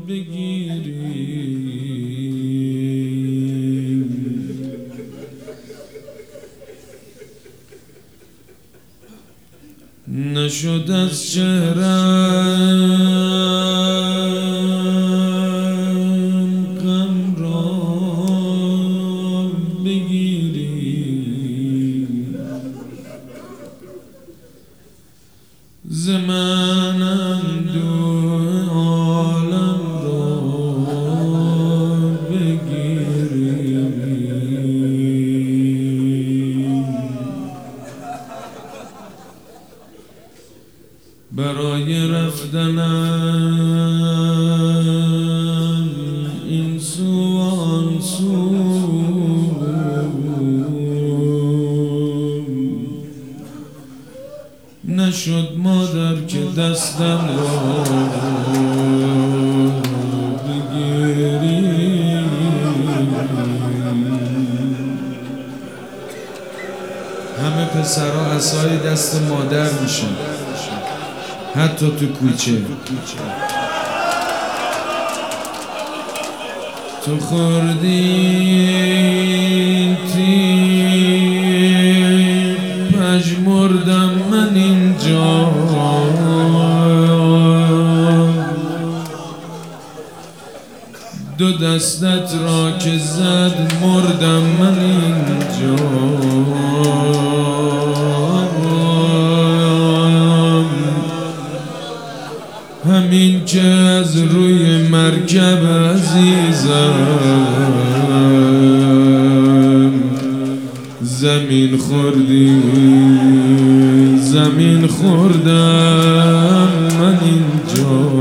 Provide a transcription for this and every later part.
بگیریم. نشد از چهرم غم را بگیریم. ز من اندوه عالم را بگیریم. برای رفتنم این سو آن سو نشد مادر که دستم را بگیریم. همه پسرها عصای دست مادر میشن، حتی تو کوچه. تو خوردی تیپ پژمردم من اینجا، دو دستت را که زد مردم من اینجا. همین که از روی مرکب عزیزم زمین خوردی، زمین خوردم من اینجا.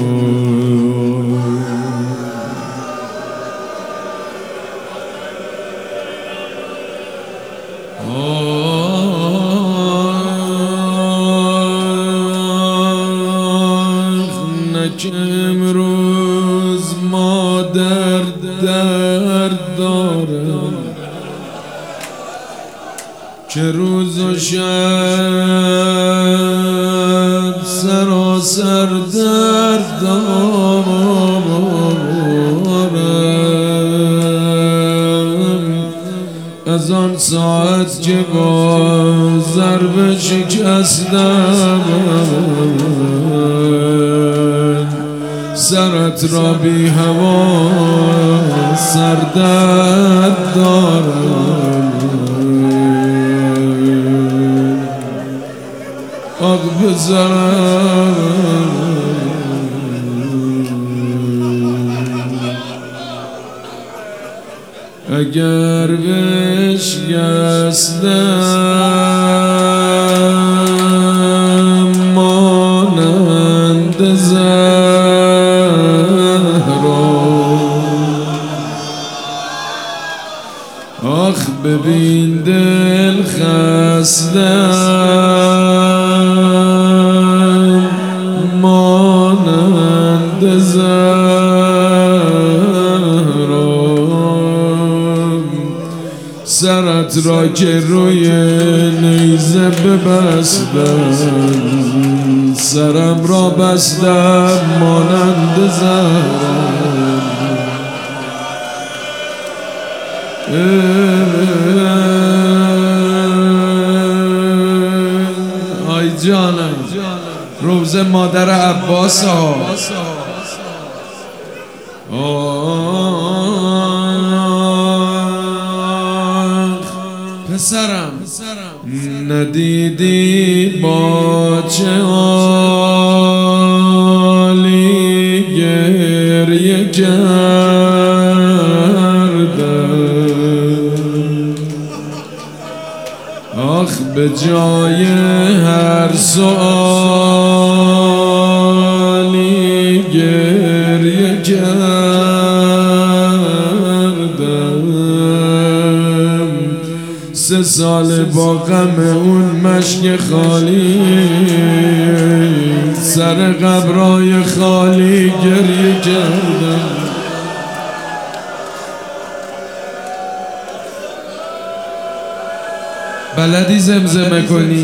که امروز مادر درد دارم، که روز و شب سراسر درد دارم. از آن ساعت که با ضرب شکستم سرت را بی هوا سردرد دارم. آگ بزرم اگر بشکستم مانند آخ ببین دل خستم مانند زهرا. سرت را که روی نیزه ببستم سرم را بستم مانند زهرا. آی جانم روزه مادر عباس ها. پسرم ندیدی با چه حالی گریه آخ به جای هر سؤالی گریه کردم. 3 سال با غم اون مشک خالی سر قبرای خالی گریه کردم. بلدی زمزمه کنی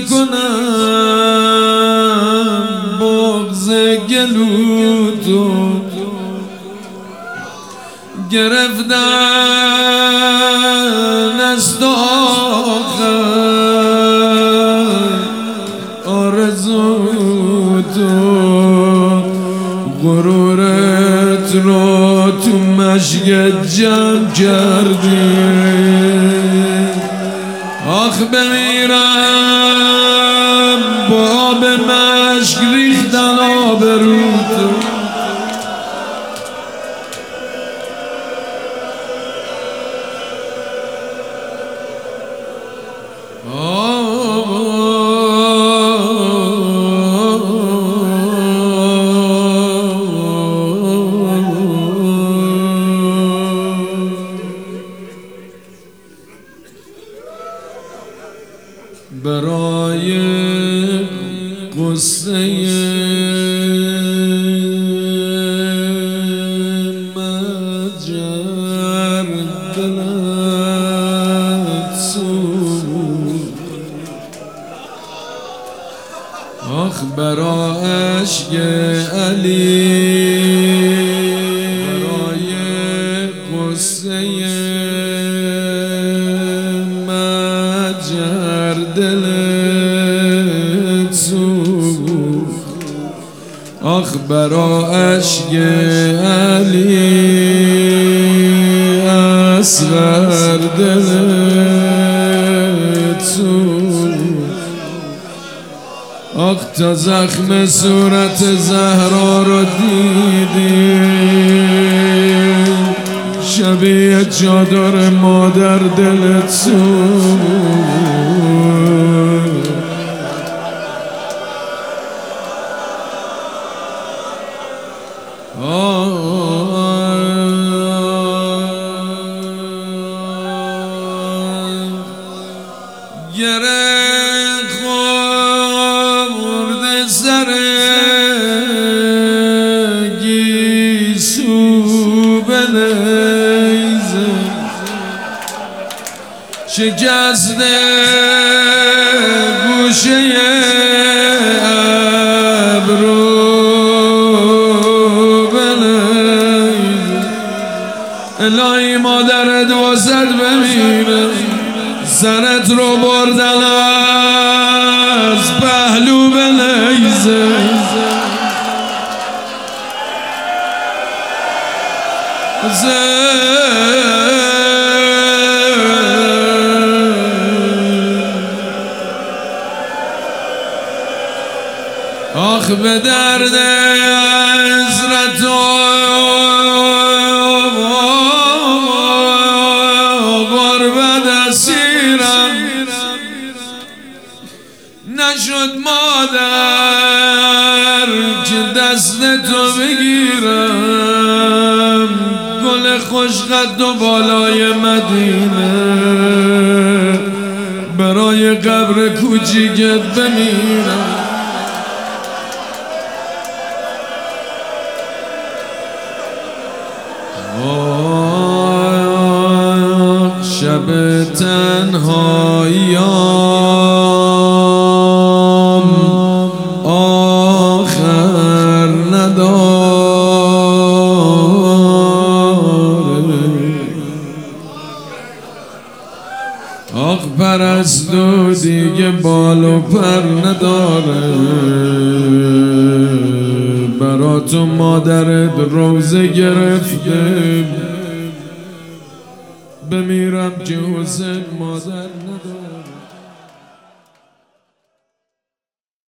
کنم بغض گلوتو گرفتن از تو آرزو تو غرورت رو تو مشک جمع کردی آخ بمیرم با آب مشک ریختن آبرو تو برای قصه مجر دلت سوخت آخ برا عشق علی برای قصه مجر دلت سوخت آخ برا عشق علی اصغر دلت سوخت آخ تا زخم صورت زهرا رو دیدی شبیه چادر مادر دلت سوخت گره خورده سر گیسو بنیزه شکسته گوشه ابرو بنیزه الهی مادرت واسد بمیره سرت رو بردن از پهلو بنیزه آخ به درد عزرت و غربت اسیرم نشد مادر که دست تو بگیرم گل خوشقد و بالای مدینه برای قبر کوچیکت بمیرم شب تنهاییام آخر نداره آخ پرستو دیگه بال و پر نداره برا تو مادرت روزه گرفته بمیرم که حسین مادر نداره